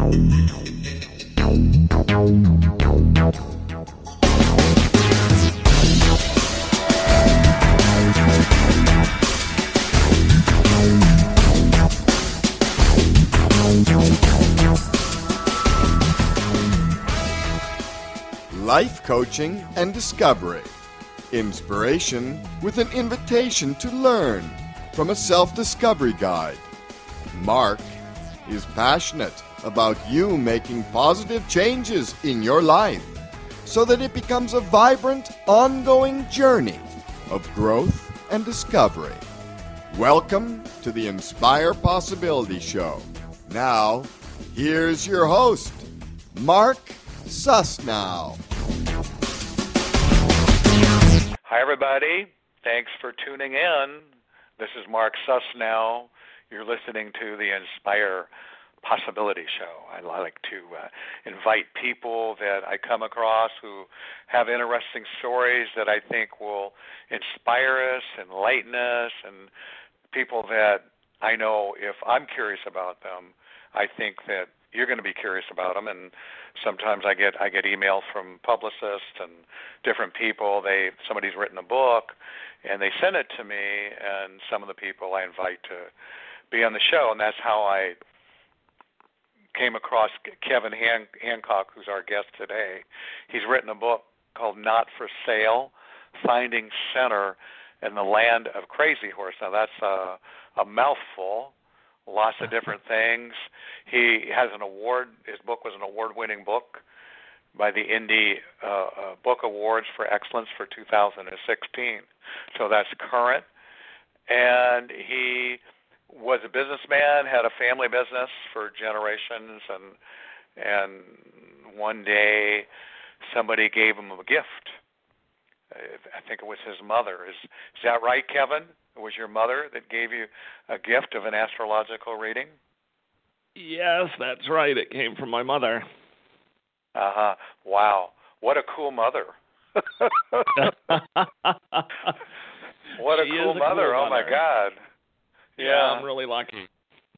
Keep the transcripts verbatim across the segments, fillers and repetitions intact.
Life coaching and discovery. Inspiration with an invitation to learn from a self-discovery guide. Mark is passionate about you making positive changes in your life so that it becomes a vibrant, ongoing journey of growth and discovery. Welcome to the Inspire Possibility Show. Now, here's your host, Mark Susnow. Hi, everybody. Thanks for tuning in. This is Mark Susnow. You're listening to the Inspire Possibility Show. I like to uh, invite people that I come across who have interesting stories that I think will inspire us, enlighten us, and people that I know if I'm curious about them, I think that you're going to be curious about them. And sometimes I get I get emails from publicists and different people. They somebody's written a book, and they send it to me. And some of the people I invite to be on the show, and that's how I came across Kevin Han- Hancock, who's our guest today. He's written a book called Not for Sale: Finding Center in the Land of Crazy Horse. Now that's a, a mouthful. Lots of different things. He has an award. His book was an award-winning book by the Indie uh, uh, Book Awards for Excellence for two thousand sixteen. So that's current. And he was a businessman, had a family business for generations, and and one day somebody gave him a gift. I think it was his mother. Is is that right, Kevin? It was your mother that gave you a gift of an astrological reading? Yes, that's right. It came from my mother. Uh-huh. Wow. What a cool mother. What a she cool is a mother. Cool oh, my mother. God. Yeah. Yeah, I'm really lucky.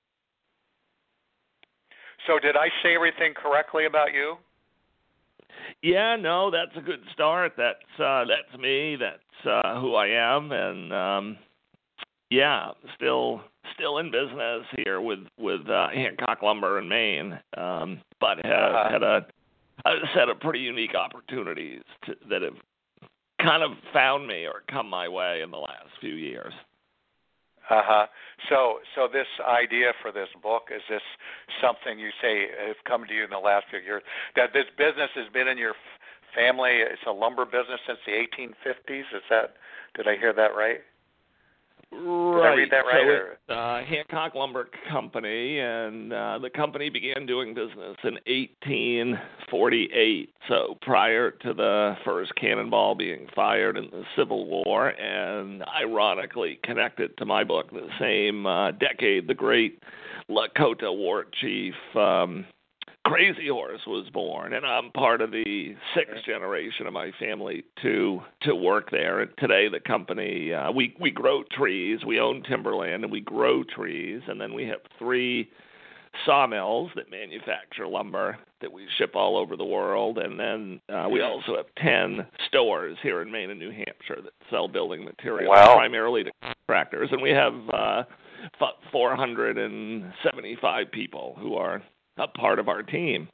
So did I say everything correctly about you? Yeah, no, that's a good start. That's uh, that's me. That's uh, who I am, and um, yeah, still still in business here with with uh, Hancock Lumber in Maine, um, but had, Uh-huh. had a, a set of pretty unique opportunities to, that have kind of found me or come my way in the last few years. Uh-huh. So so this idea for this book, is this something you say has come to you in the last few years, that this business has been in your f- family, it's a lumber business since the eighteen fifties? Is that, did I hear that right? Right. Did I read that right? So or? it's uh, Hancock Lumber Company, and uh, the company began doing business in eighteen forty-eight, so prior to the first cannonball being fired in the Civil War, and ironically connected to my book, the same uh, decade, the great Lakota war chief um, Crazy Horse was born, and I'm part of the sixth generation of my family to to work there. And today, the company uh, we we grow trees. We own timberland, and we grow trees. And then we have three sawmills that manufacture lumber that we ship all over the world. And then uh, we also have ten stores here in Maine and New Hampshire that sell building materials, Wow. primarily to contractors. And we have uh, four hundred seventy-five people who are a part of our team.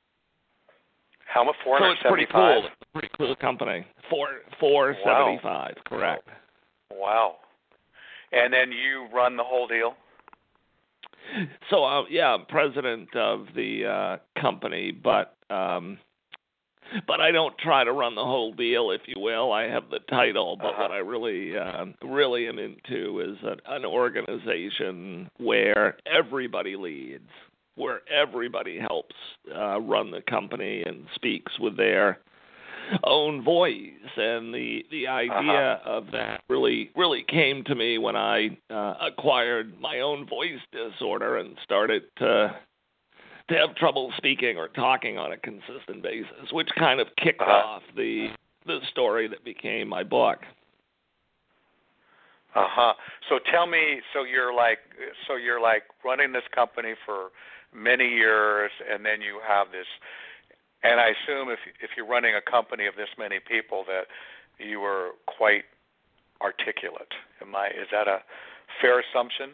How much? four So it's pretty seventy-five? cool. It's a pretty cool company. Four four Wow. seventy five, correct. Wow. And then you run the whole deal? So uh, yeah, I'm president of the uh, company, but um, but I don't try to run the whole deal, if you will. I have the title, but Uh-huh. what I really uh, really am into is an, an organization where everybody leads, where everybody helps uh, run the company and speaks with their own voice. And the the idea Uh-huh. of that really really came to me when I uh, acquired my own voice disorder and started to to have trouble speaking or talking on a consistent basis, which kind of kicked Uh-huh. off the the story that became my book. Uh-huh. So tell me, so you're like so you're like running this company for many years, and then you have this. And I assume if if you're running a company of this many people, that you were quite articulate. Am I? Is that a fair assumption?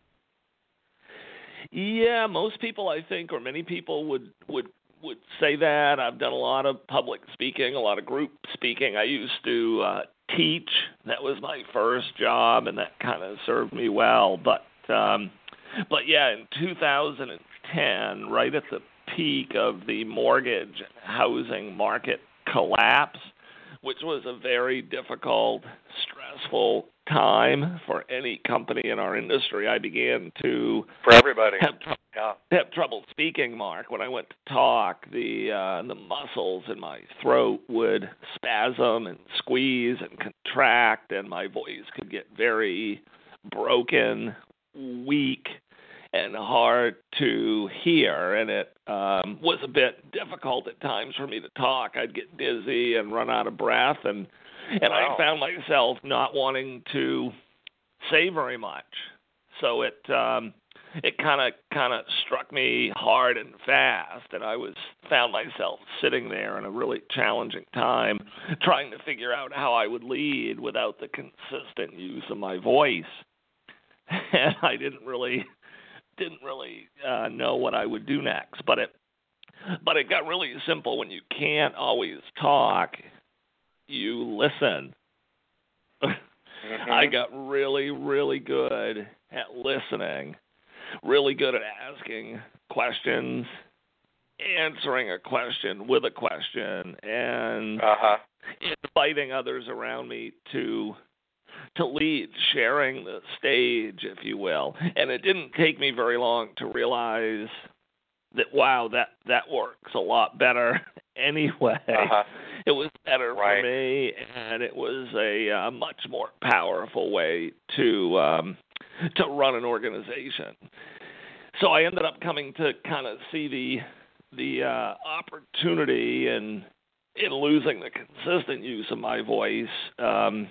Yeah, most people, I think, or many people would would would say that. I've done a lot of public speaking, a lot of group speaking. I used to uh, teach. That was my first job, and that kind of served me well. But um, but yeah, in two thousand ten, right at the peak of the mortgage housing market collapse, which was a very difficult, stressful time for any company in our industry, I began to for everybody have, tr- yeah. have trouble speaking, Mark. When I went to talk, the uh, the muscles in my throat would spasm and squeeze and contract, and my voice could get very broken, weak, and hard to hear, and it um, was a bit difficult at times for me to talk. I'd get dizzy and run out of breath, and and wow. I found myself not wanting to say very much. So it um, it kind of kind of struck me hard and fast, and I was found myself sitting there in a really challenging time, trying to figure out how I would lead without the consistent use of my voice, and I didn't really. didn't really uh, know what I would do next, but it but it got really simple. When you can't always talk, you listen. Mm-hmm. I got really, really good at listening, really good at asking questions, answering a question with a question, and uh-huh. inviting others around me to to lead, sharing the stage, if you will. And it didn't take me very long to realize that, wow, that, that works a lot better anyway. Uh-huh. It was better right. for me, and it was a uh, much more powerful way to um, to run an organization. So I ended up coming to kind of see the the uh, opportunity in, in losing the consistent use of my voice um,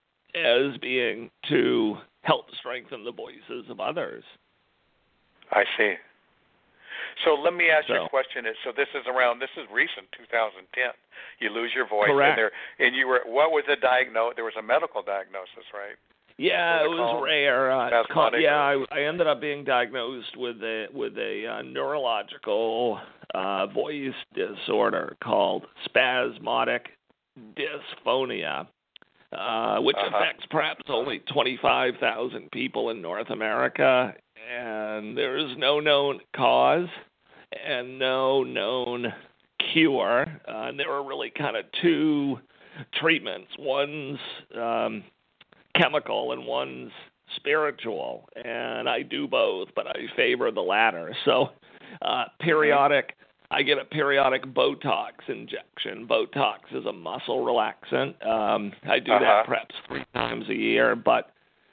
as being to help strengthen the voices of others. I see. So let me ask so, you a question. So this is around, this is recent, two thousand ten. You lose your voice. Correct. And, there, and you were, what was the diagnosis? There was a medical diagnosis, right? Yeah, it was called? rare. Uh, it's called, yeah, or? I, I ended up being diagnosed with a with a uh, neurological uh, voice disorder called spasmodic dysphonia. Uh, which uh-huh. affects perhaps only twenty-five thousand people in North America, and there is no known cause and no known cure. Uh, and there are really kind of two treatments. One's um, chemical and one's spiritual, and I do both, but I favor the latter. So uh, periodic I get a periodic Botox injection. Botox is a muscle relaxant. Um, I do uh-huh. that perhaps three times a year. But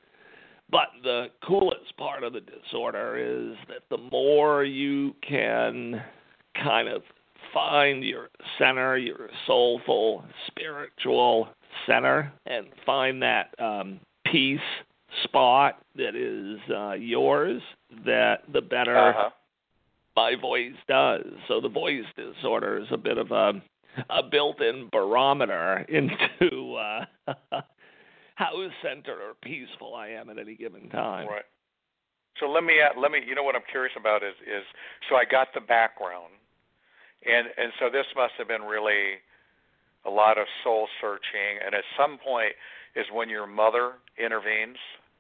but the coolest part of the disorder is that the more you can kind of find your center, your soulful, spiritual center, and find that um, peace spot that is uh, yours, that the better uh-huh. my voice does. So the voice disorder is a bit of a a built-in barometer into uh, how centered or peaceful I am at any given time. Right. So let me let me. You know what I'm curious about is is so I got the background, and and so this must have been really a lot of soul searching, and at some point is when your mother intervenes.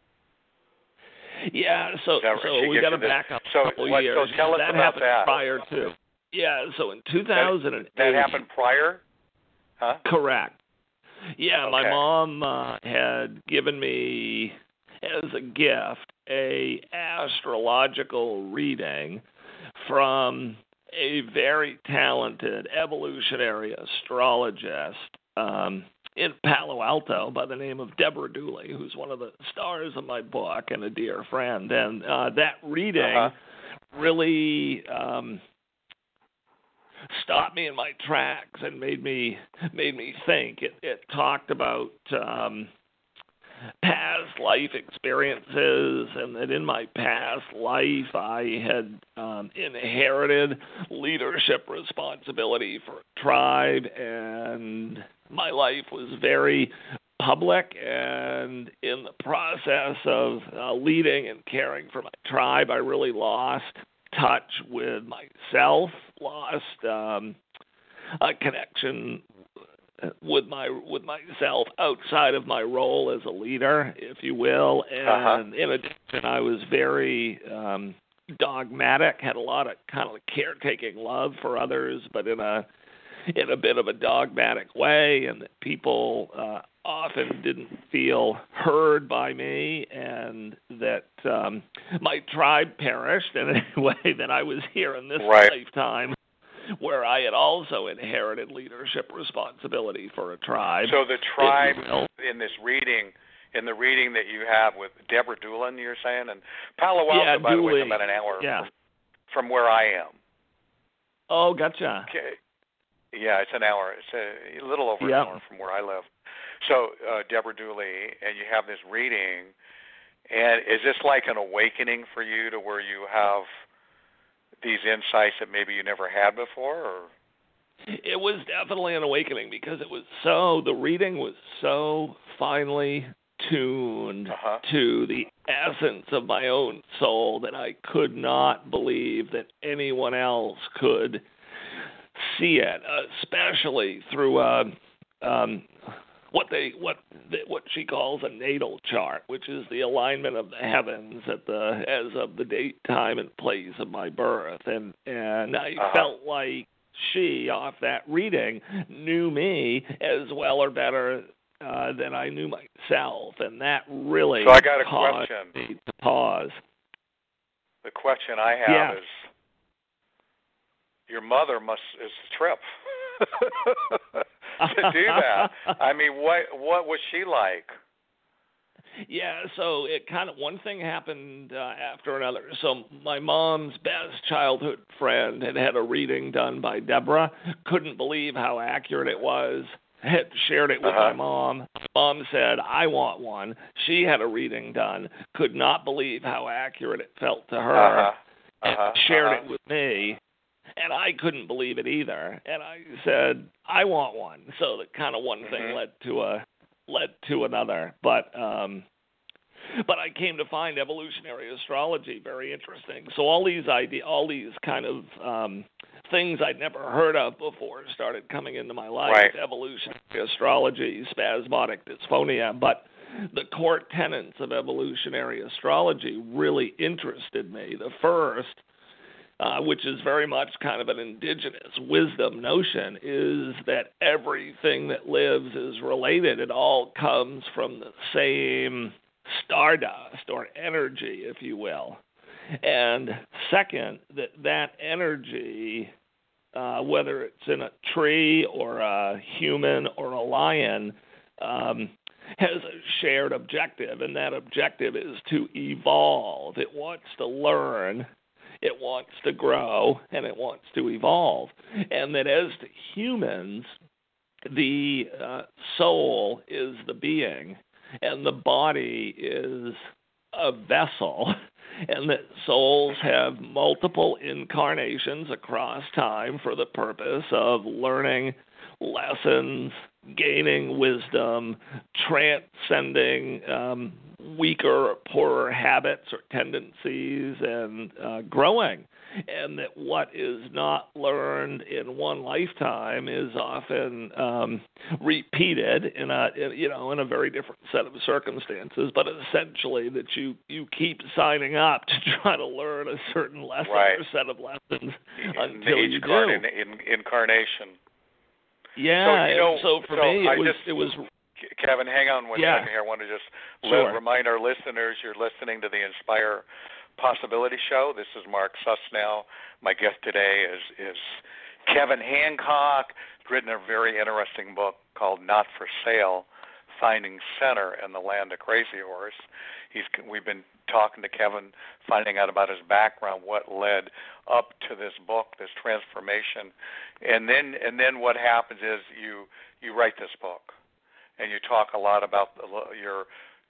Yeah, so so we got to back up so a couple what, years. So tell us that about happened that. prior to. Yeah, so in two thousand eight. That, that happened prior? Huh? Correct. Yeah, okay. my mom uh, had given me as a gift a astrological reading from a very talented evolutionary astrologist um, in Palo Alto by the name of Deborah Dooley, who's one of the stars of my book and a dear friend. And uh, that reading uh-huh. really um, stopped me in my tracks and made me made me think. It, it talked about um, past life experiences, and that in my past life I had um, inherited leadership responsibility for a tribe, and my life was very public, and in the process of uh, leading and caring for my tribe, I really lost touch with myself, lost um, a connection with my with myself outside of my role as a leader, if you will. And uh-huh. in addition, I was very um, dogmatic, had a lot of kind of caretaking love for others, but in a in a bit of a dogmatic way, and that people uh, often didn't feel heard by me, and that um, my tribe perished in a way that I was here in this right. lifetime, where I had also inherited leadership responsibility for a tribe. So the tribe in this reading, in the reading that you have with Deborah Doolin, you're saying, and Palo Alto, yeah, by the way, Dooley. is about an hour yeah. from, from where I am. Oh, gotcha. Okay. Yeah, it's an hour. It's a, a little over yep. an hour from where I live. So uh, Deborah Dooley, and you have this reading, and is this like an awakening for you to where you have these insights that maybe you never had before? Or? It was definitely an awakening because it was so, the reading was so finely tuned uh-huh. to the essence of my own soul that I could not believe that anyone else could see it, especially through a, um, what they what what she calls a natal chart, which is the alignment of the heavens at the as of the date, time, and place of my birth, and and I uh-huh. felt like she, off that reading, knew me as well or better uh, than I knew myself, and that really so I got a caused question. me to pause. The question I have yeah. is, your mother must is a trip to do that. I mean, what what was she like? Yeah, so it kind of one thing happened uh, after another. So my mom's best childhood friend had had a reading done by Deborah. Couldn't believe how accurate it was. Had shared it with uh-huh. my mom. Mom said, "I want one." She had a reading done. Could not believe how accurate it felt to her. Uh-huh. And Uh-huh. shared uh-huh. it with me. And I couldn't believe it either. And I said, I want one. So that kind of one mm-hmm. thing led to a led to another. But um, but I came to find evolutionary astrology very interesting. So all these idea, all these kind of um, things I'd never heard of before started coming into my life. Right. Evolutionary astrology, spasmodic dysphonia, but the core tenets of evolutionary astrology really interested me. The first, Uh, which is very much kind of an indigenous wisdom notion, is that everything that lives is related. It all comes from the same stardust or energy, if you will. And second, that that energy, uh, whether it's in a tree or a human or a lion, um, has a shared objective, and that objective is to evolve. It wants to learn. It wants to grow, and it wants to evolve. And that as to humans, the uh, soul is the being, and the body is a vessel, and that souls have multiple incarnations across time for the purpose of learning lessons, gaining wisdom, transcending um, weaker or poorer habits or tendencies, and uh, growing. And that what is not learned in one lifetime is often um, repeated in a in, you know in a very different set of circumstances. But essentially, that you you keep signing up to try to learn a certain lesson right. or set of lessons in until each you do. In, in, incarnation. Yeah. So, you know, so for so me, I it was just, it was. Kevin, hang on one yeah. second here. I want to just sure. let, remind our listeners you're listening to the Inspire Possibility Show. This is Mark Susnow. My guest today is is Kevin Hancock. He's written a very interesting book called Not for Sale, Finding Center in the Land of Crazy Horse. He's we've been talking to Kevin, finding out about his background, what led up to this book, this transformation, and then and then what happens is you you write this book, and you talk a lot about the, your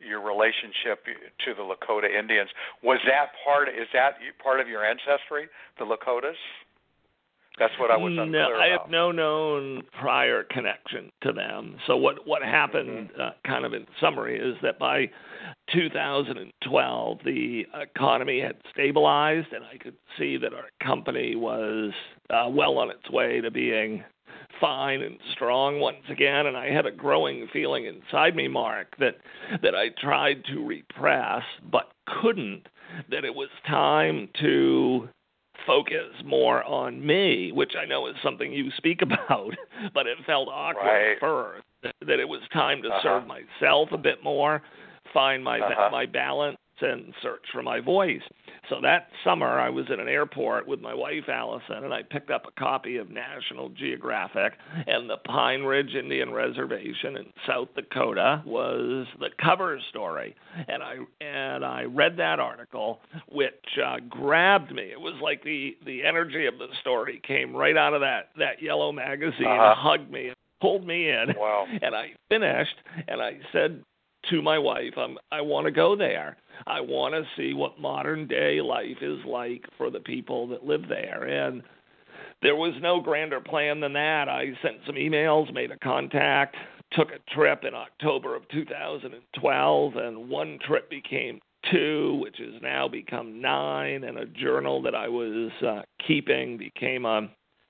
your relationship to the Lakota Indians. Was that part? Is that part of your ancestry, the Lakotas? That's what I was unclear no, I about. have no known prior connection to them. So what what happened, mm-hmm. uh, kind of in summary, is that by two thousand twelve, the economy had stabilized, and I could see that our company was uh, well on its way to being fine and strong once again. And I had a growing feeling inside me, Mark, that that I tried to repress but couldn't, that it was time to focus more on me, which I know is something you speak about, but it felt awkward right. at first, that, that it was time to uh-huh. serve myself a bit more, find my uh-huh. my balance, and search for my voice. So that summer, I was at an airport with my wife, Allison, and I picked up a copy of National Geographic, and the Pine Ridge Indian Reservation in South Dakota was the cover story. And I and I read that article, which uh, grabbed me. It was like the, the energy of the story came right out of that, that yellow magazine, uh-huh. hugged me, and pulled me in. Wow. And I finished, and I said to my wife, I'm, I want to go there. I want to see what modern day life is like for the people that live there. And there was no grander plan than that. I sent some emails, made a contact, took a trip in October of two thousand twelve, and one trip became two, which has now become nine, and a journal that I was uh, keeping became a,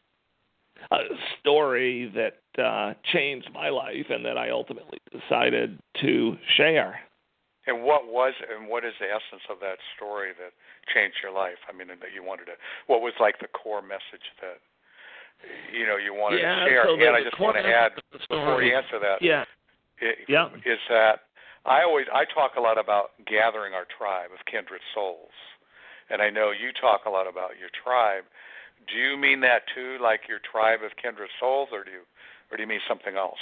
a story that uh, changed my life and that I ultimately decided to share. And what was and what is the essence of that story that changed your life? I mean, that you wanted to. What was like the core message that you know you wanted yeah, to share? So the, and I just want to add before you answer that. Yeah. It, yeah. Is that I always I talk a lot about gathering our tribe of kindred souls, and I know you talk a lot about your tribe. Do you mean that too, like your tribe of kindred souls, or do you or do you mean something else?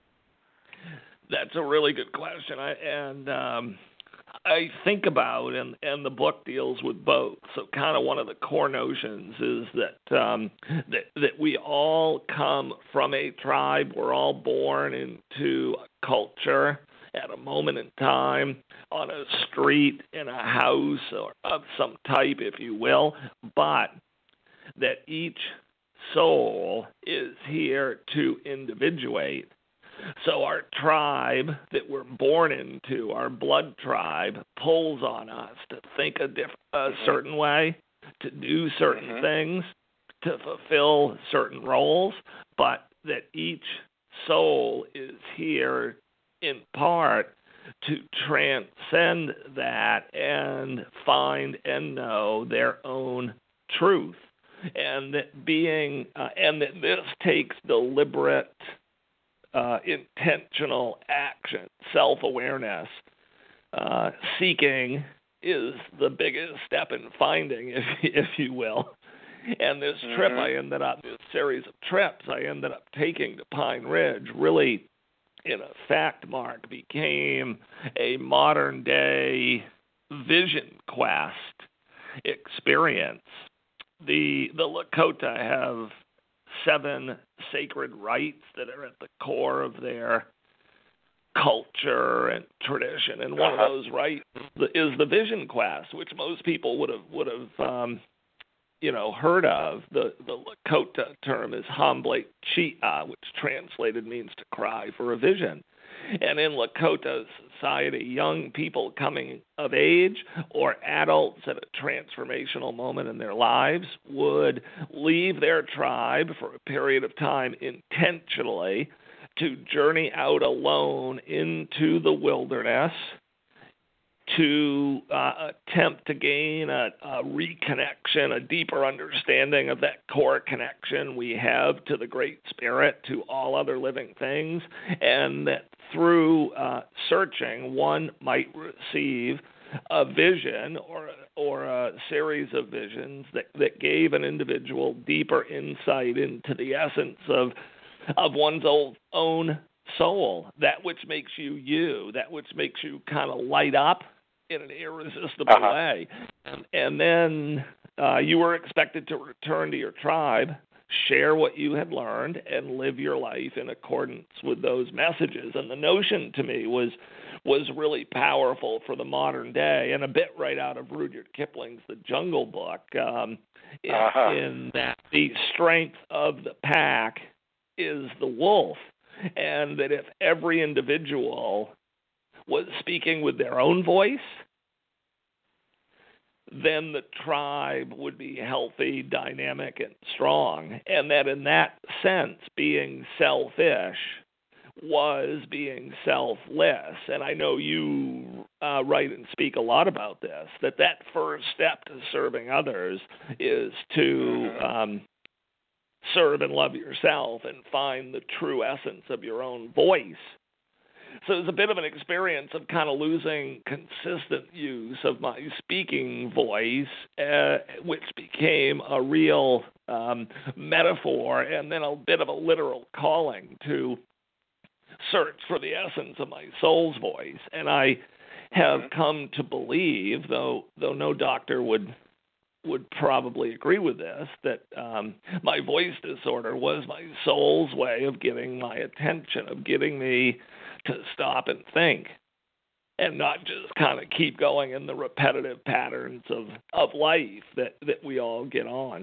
That's a really good question, I, and um, I think about, and, and the book deals with both. So, kind of one of the core notions is that um, that that we all come from a tribe. We're all born into a culture at a moment in time, on a street, in a house, or of some type, if you will. But that each soul is here to individuate. So our tribe that we're born into, our blood tribe, pulls on us to think a, diff- a certain way, to do certain mm-hmm. things, to fulfill certain roles, but that each soul is here in part to transcend that and find and know their own truth. And that being, uh, and that this takes deliberate Uh, intentional action, self-awareness. Uh, seeking is the biggest step in finding, if if you will. And this mm-hmm. trip I ended up, this series of trips I ended up taking to Pine Ridge really, in effect, Mark, became a modern-day vision quest experience. The the Lakota have seven sacred rites that are at the core of their culture and tradition, and one uh-huh. of those rites is the vision quest, which most people would have would have um, you know heard of. The the Lakota term is Hamble Chia, which translated means to cry for a vision. And in Lakota society, young people coming of age or adults at a transformational moment in their lives would leave their tribe for a period of time intentionally to journey out alone into the wilderness to uh, attempt to gain a, a reconnection, a deeper understanding of that core connection we have to the Great Spirit, to all other living things, and that through uh, searching, one might receive a vision or or a series of visions that, that gave an individual deeper insight into the essence of of one's own soul, that which makes you you, that which makes you kind of light up in an irresistible uh-huh. way. And, and then uh, you were expected to return to your tribe share what you had learned, and live your life in accordance with those messages. And the notion to me was was really powerful for the modern day, and a bit right out of Rudyard Kipling's The Jungle Book, um, in, uh-huh. in that the strength of the pack is the wolf, and that if every individual was speaking with their own voice, then the tribe would be healthy, dynamic, and strong. And that in that sense, being selfish was being selfless. And I know you uh, write and speak a lot about this, that that first step to serving others is to um, serve and love yourself and find the true essence of your own voice. So it was a bit of an experience of kind of losing consistent use of my speaking voice, uh, which became a real um, metaphor and then a bit of a literal calling to search for the essence of my soul's voice. And I have come to believe, though though no doctor would would probably agree with this, that um, my voice disorder was my soul's way of getting my attention, of getting me to stop and think and not just kind of keep going in the repetitive patterns of, of life that, that we all get on.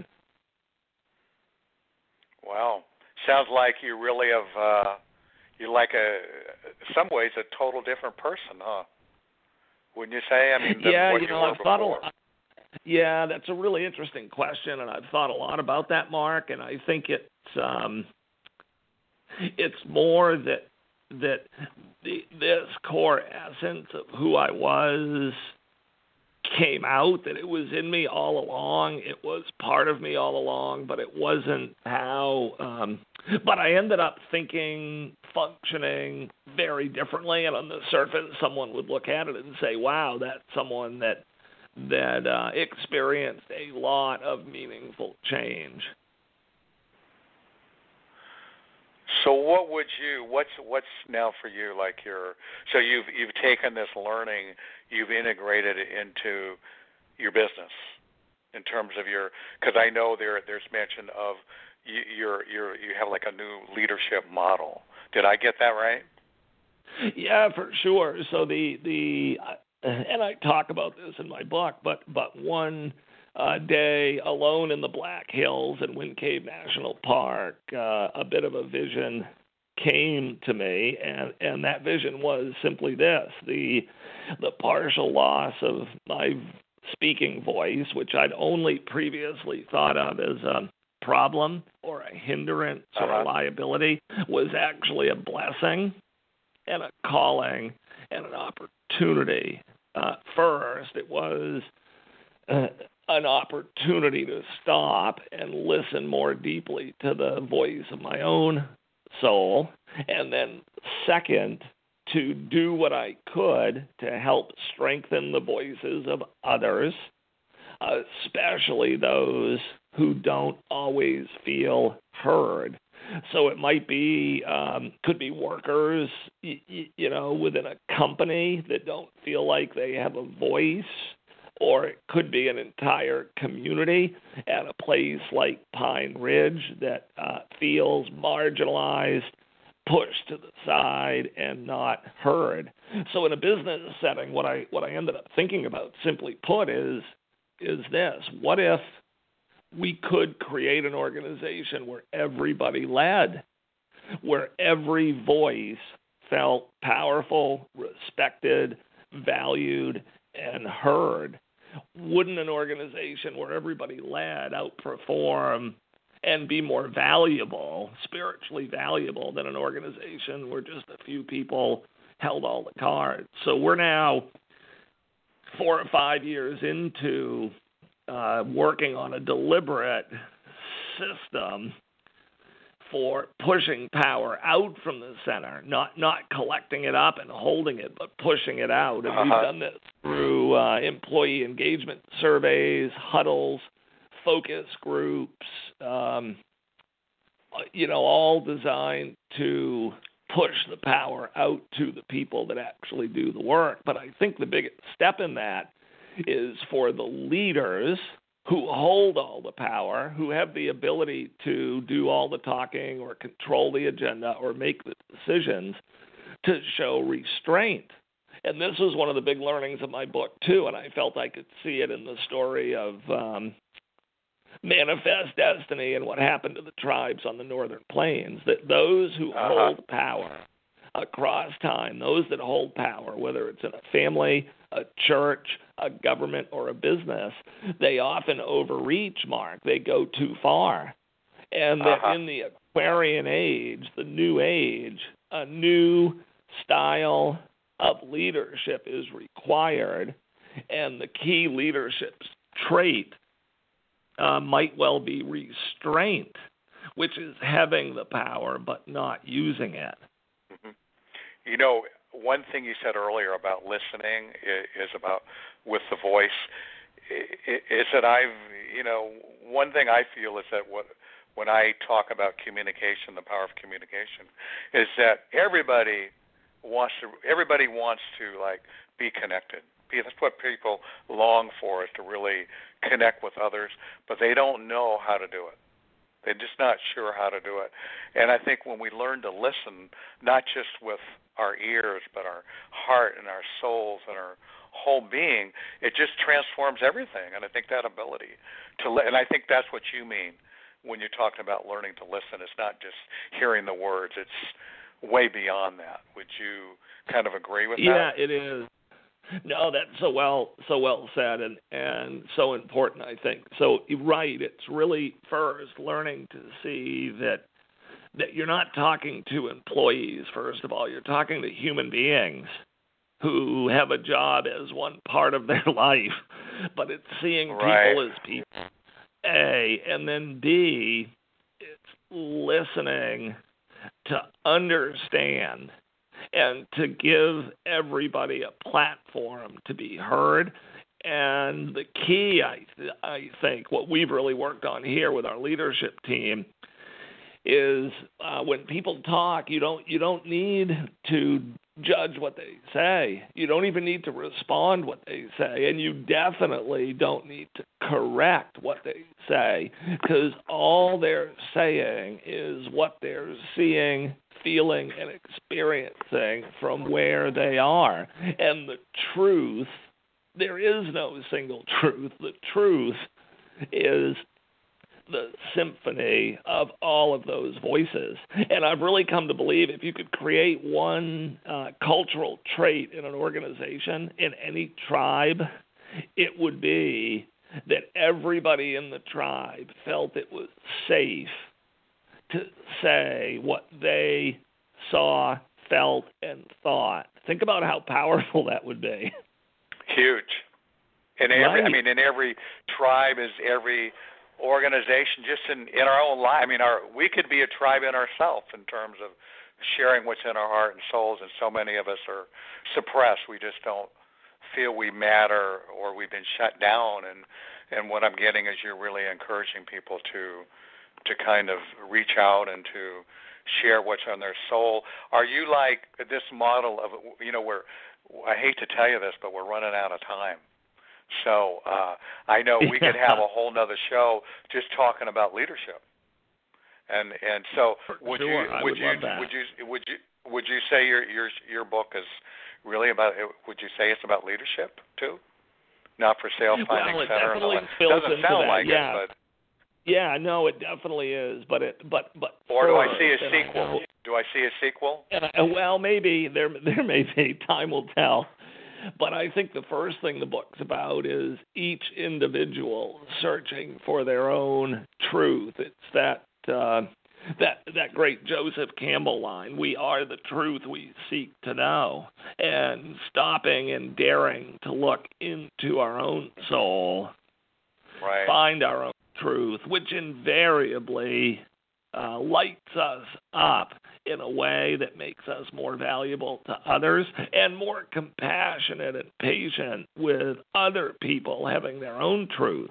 Wow. Sounds like you really have, uh, you're like a, some ways, a total different person, huh? Wouldn't you say? I mean, yeah, what you you know, were I've thought a before. lot. Yeah, that's a really interesting question, and I've thought a lot about that, Mark. And I think it's um, it's more that that the, this core essence of who I was came out, that it was in me all along. It was part of me all along, but it wasn't how. Um, but I ended up thinking, functioning very differently. And on the surface, someone would look at it and say, "Wow, that's someone that." that uh, experienced a lot of meaningful change." So what would you, what's what's now for you like your, so you've you've taken this learning, you've integrated it into your business in terms of your, because I know there there's mention of you, you're, you're, you have like a new leadership model. Did I get that right? Yeah, for sure. So the, the uh, and I talk about this in my book, but but one uh, day alone in the Black Hills in Wind Cave National Park, uh, a bit of a vision came to me, and, and that vision was simply this: the the partial loss of my speaking voice, which I'd only previously thought of as a problem or a hindrance uh-huh. or a liability, was actually a blessing and a calling and an opportunity. Uh, first, it was uh, an opportunity to stop and listen more deeply to the voice of my own soul. And then second, to do what I could to help strengthen the voices of others, especially those who don't always feel heard. So it might be, um, could be workers, y- y- you know, within a company that don't feel like they have a voice, or it could be an entire community at a place like Pine Ridge that uh, feels marginalized, pushed to the side, and not heard. So in a business setting, what I what I ended up thinking about, simply put, is is this: what if we could create an organization where everybody led, where every voice felt powerful, respected, valued, and heard? Wouldn't an organization where everybody led outperform and be more valuable, spiritually valuable, than an organization where just a few people held all the cards? So we're now four or five years into Uh, working on a deliberate system for pushing power out from the center, not not collecting it up and holding it, but pushing it out. And uh-huh. we've done this through uh, employee engagement surveys, huddles, focus groups, um, you know, all designed to push the power out to the people that actually do the work. But I think the biggest step in that is for the leaders who hold all the power, who have the ability to do all the talking or control the agenda or make the decisions, to show restraint. And this was one of the big learnings of my book, too, and I felt I could see it in the story of um, Manifest Destiny and what happened to the tribes on the Northern Plains, that those who uh-huh. hold power across time, those that hold power, whether it's in a family, a church, a government, or a business, they often overreach, Mark. They go too far. And that uh-huh. in the Aquarian age, the new age, a new style of leadership is required, and the key leadership trait uh, might well be restraint, which is having the power but not using it. Mm-hmm. You know, one thing you said earlier about listening is about with the voice, is that I've, you know, one thing I feel is that what, when I talk about communication, the power of communication, is that everybody wants to everybody wants to like be connected. That's what people long for, is to really connect with others, but they don't know how to do it. They're just not sure how to do it. And I think when we learn to listen, not just with our ears, but our heart and our souls and our whole being, it just transforms everything. And I think that ability to li- and I think that's what you mean when you're talking about learning to listen. It's not just hearing the words. It's way beyond that. Would you kind of agree with yeah, that? Yeah, it is. No, that's so well so well said, and, and so important, I think. So, right, it's really first learning to see that that you're not talking to employees, first of all. You're talking to human beings who have a job as one part of their life, but it's seeing right. people as people, A, and then B, it's listening to understand and to give everybody a platform to be heard. And the key, I, th- I think, what we've really worked on here with our leadership team is uh, when people talk, you don't you don't need to judge what they say. You don't even need to respond what they say, and you definitely don't need to correct what they say, because all they're saying is what they're seeing, feeling, and experiencing from where they are. And the truth, there is no single truth. The truth is the symphony of all of those voices. And I've really come to believe if you could create one uh, cultural trait in an organization, in any tribe, it would be that everybody in the tribe felt it was safe to say what they saw, felt, and thought. Think about how powerful that would be. Huge. In every, right. I mean, in every tribe is every organization, just in, in our own life. I mean, our we could be a tribe in ourselves in terms of sharing what's in our heart and souls, and so many of us are suppressed. We just don't feel we matter, or we've been shut down. And, and what I'm getting is you're really encouraging people to to kind of reach out and to share what's on their soul. Are you like this model of, you know, we're, I hate to tell you this, but we're running out of time. So uh, I know we could have a whole nother show just talking about leadership. And and so would sure, you I would would you love that. would you would you would you say your your your book is really about, would you say it's about leadership too? Not for sale, finding well, it center. Definitely and spills doesn't into sound that. like yeah. it, but yeah, no, it definitely is. But it but but or do I first, see a and I sequel? know- Do I see a sequel? And I, well, maybe there there may be. Time will tell. But I think the first thing the book's about is each individual searching for their own truth. It's that uh, that that great Joseph Campbell line: "We are the truth we seek to know," and stopping and daring to look into our own soul, Right. find our own truth, which invariably uh, lights us up in a way that makes us more valuable to others and more compassionate and patient with other people having their own truths.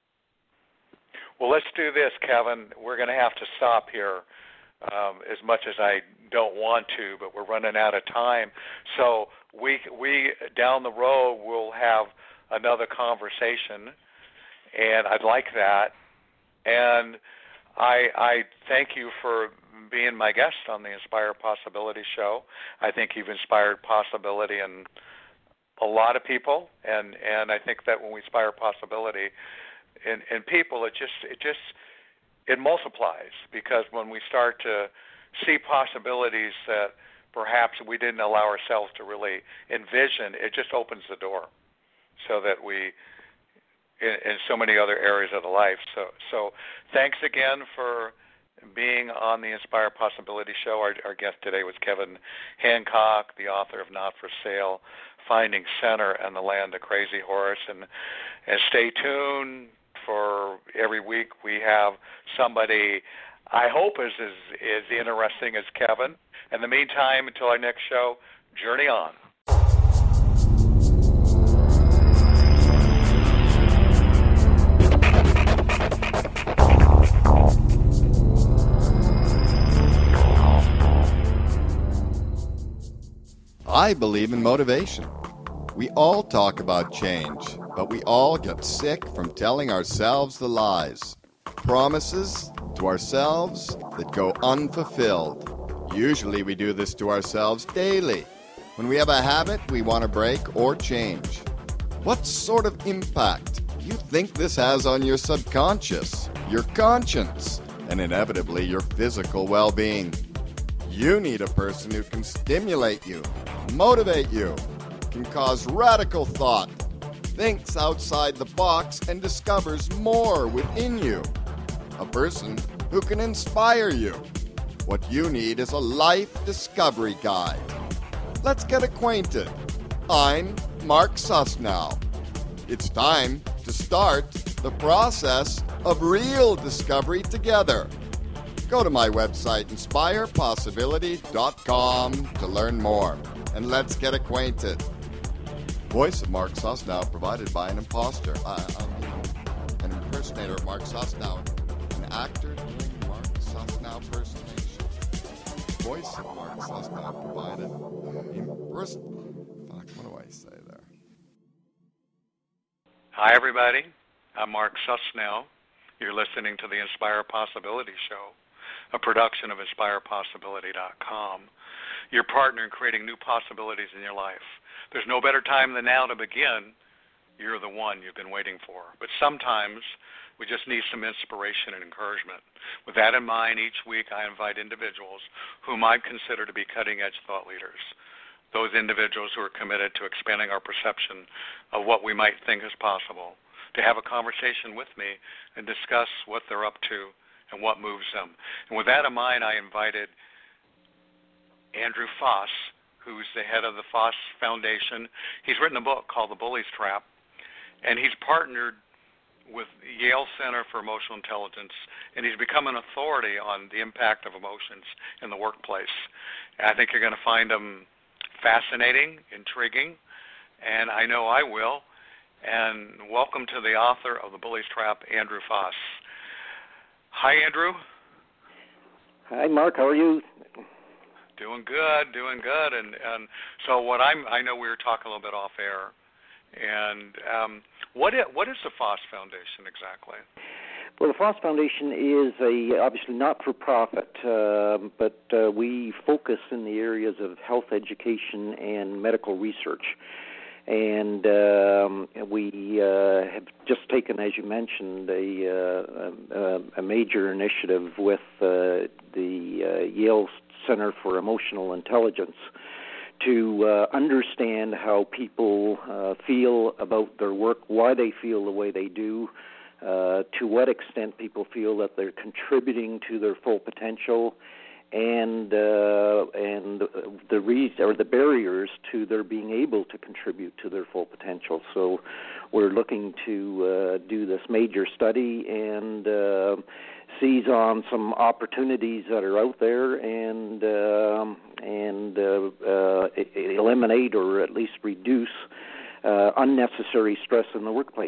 Well, let's do this, Kevin. We're going to have to stop here um, as much as I don't want to, but we're running out of time. So we we down the road will have another conversation, and I'd like that. And I, I thank you for being my guest on the Inspire Possibility Show. I think you've inspired possibility in a lot of people, and, and I think that when we inspire possibility in, in people, it just it just it multiplies, because when we start to see possibilities that perhaps we didn't allow ourselves to really envision, it just opens the door so that we, in, in so many other areas of the life. So, so thanks again for being on the Inspire Possibility Show. Our, our guest today was Kevin Hancock, the author of Not for Sale, Finding Center and the Land of Crazy Horse. And, and stay tuned for every week we have somebody I hope is as, as interesting as Kevin. In the meantime, until our next show, journey on. I believe in motivation. We all talk about change, but we all get sick from telling ourselves the lies. Promises to ourselves that go unfulfilled. Usually we do this to ourselves daily, when we have a habit we want to break or change. What sort of impact do you think this has on your subconscious, your conscience, and inevitably your physical well-being? You need a person who can stimulate you, motivate you, can cause radical thought, thinks outside the box, and discovers more within you. A person who can inspire you. What you need is a life discovery guide. Let's get acquainted. I'm Mark Susnow. It's time to start the process of real discovery together. Go to my website, inspire possibility dot com, to learn more. And let's get acquainted. Voice of Mark Susnow provided by an imposter. I, I'm an impersonator of Mark Susnow. An actor doing Mark Susnow impersonation. Voice of Mark Susnow provided. Imperson- Fuck, what do I say there? Hi, everybody. I'm Mark Susnow. You're listening to the Inspire Possibility Show, a production of inspire possibility dot com. Your partner in creating new possibilities in your life. There's no better time than now to begin. You're the one you've been waiting for. But sometimes we just need some inspiration and encouragement. With that in mind, each week I invite individuals whom I consider to be cutting-edge thought leaders, those individuals who are committed to expanding our perception of what we might think is possible, to have a conversation with me and discuss what they're up to and what moves them. And with that in mind, I invited Andrew Foss, who's the head of the Foss Foundation. He's written a book called The Bully's Trap, and he's partnered with Yale Center for Emotional Intelligence, and he's become an authority on the impact of emotions in the workplace. And I think you're going to find him fascinating, intriguing, and I know I will. And welcome to the author of The Bully's Trap, Andrew Foss. Hi, Andrew. Hi, Mark. How are you? Doing good, doing good. And and so what I'm, I know we were talking a little bit off air. And um, what is, what is the Foss Foundation exactly? Well, the Foss Foundation is a obviously not-for-profit, uh, but uh, we focus in the areas of health education and medical research. And um, we uh, have just taken, as you mentioned, a, uh, a major initiative with uh, the uh, Yale Center for Emotional Intelligence to uh, understand how people uh, feel about their work, why they feel the way they do, uh, to what extent people feel that they're contributing to their full potential, and uh, and the re- or the barriers to their being able to contribute to their full potential. So we're looking to uh, do this major study and uh, seize on some opportunities that are out there and um, and uh, uh, eliminate or at least reduce uh, unnecessary stress in the workplace.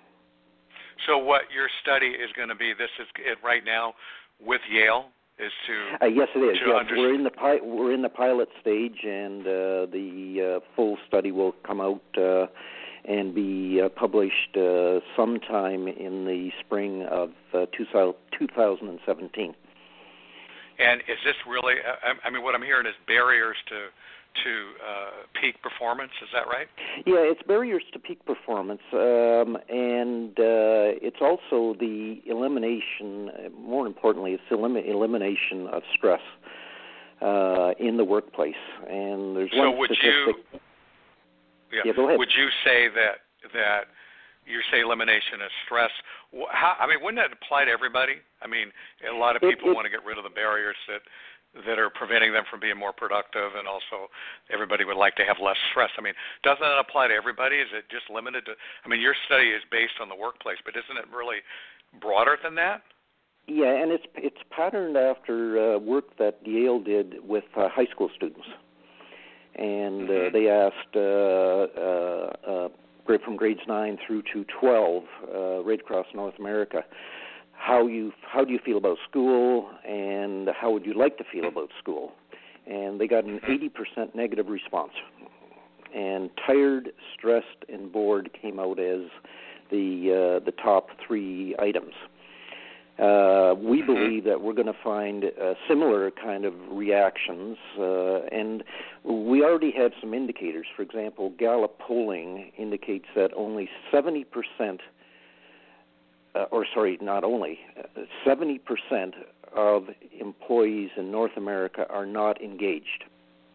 So what your study is going to be, this is it right now with Yale, is to uh, yes, it is. Yes, understand. we're in the pi- we're in the pilot stage, and uh, the uh, full study will come out uh, and be uh, published uh, sometime in the spring of uh, two thousand seventeen. And is this really, I mean, what I'm hearing is barriers to to uh, peak performance, is that right? Yeah, it's barriers to peak performance, um, and uh, it's also the elimination, more importantly, it's the elim- elimination of stress uh, in the workplace. And there's so one would statistic. You, yeah, yeah, go ahead. Would you say that, that you say elimination of stress, how, I mean, wouldn't that apply to everybody? I mean, a lot of people it, it, want to get rid of the barriers that that are preventing them from being more productive, and also everybody would like to have less stress. I mean, doesn't that apply to everybody? Is it just limited to, I mean, your study is based on the workplace, but isn't it really broader than that? Yeah, and it's it's patterned after uh, work that Yale did with uh, high school students. And uh, they asked uh, uh, uh, from grades nine through to twelve, uh, right across North America, how you how do you feel about school, and how would you like to feel about school? And they got an eighty percent negative response. And tired, stressed, and bored came out as the uh, the top three items. Uh, we believe that we're going to find uh, similar kind of reactions, uh, and we already have some indicators. For example, Gallup polling indicates that only seventy percent, uh, or sorry, not only, uh, seventy percent of employees in North America are not engaged.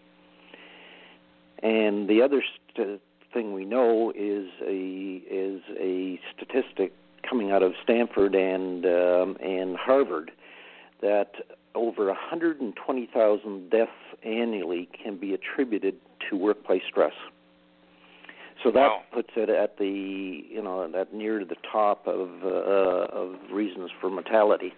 And the other st- thing we know is a is a statistic coming out of Stanford and um, and Harvard that over one hundred twenty thousand deaths annually can be attributed to workplace stress. So that wow. puts it at the you know that near the top of uh, of reasons for mortality.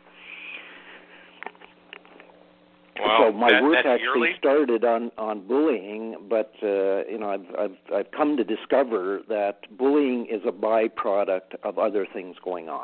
Wow. So my that, work that's actually yearly? started on, on bullying, but uh, you know I've, I've I've come to discover that bullying is a byproduct of other things going on,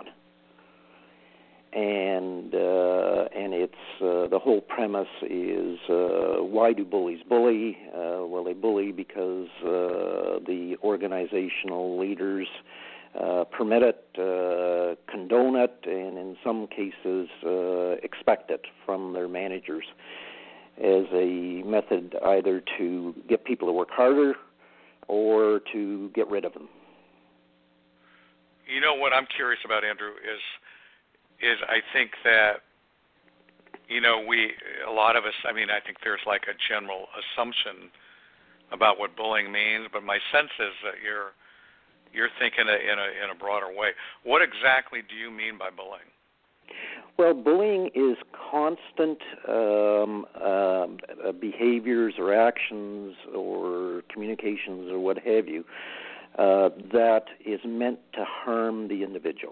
and uh, and it's uh, the whole premise is uh, why do bullies bully? Uh, well, they bully because uh, the organizational leaders Uh, permit it, uh, condone it, and in some cases uh, expect it from their managers as a method either to get people to work harder or to get rid of them. You know what I'm curious about, Andrew, is is I think that, you know, we, a lot of us, I mean, I think there's like a general assumption about what bullying means, but my sense is that you're You're thinking in a in a broader way. What exactly do you mean by bullying? Well, bullying is constant um, uh, behaviors or actions or communications or what have you uh, that is meant to harm the individual.